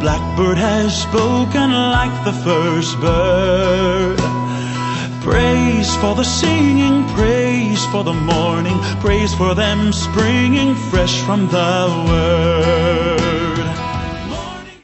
blackbird has spoken like the first bird. Praise for the singing, praise for the morning, praise for them springing fresh from the Word.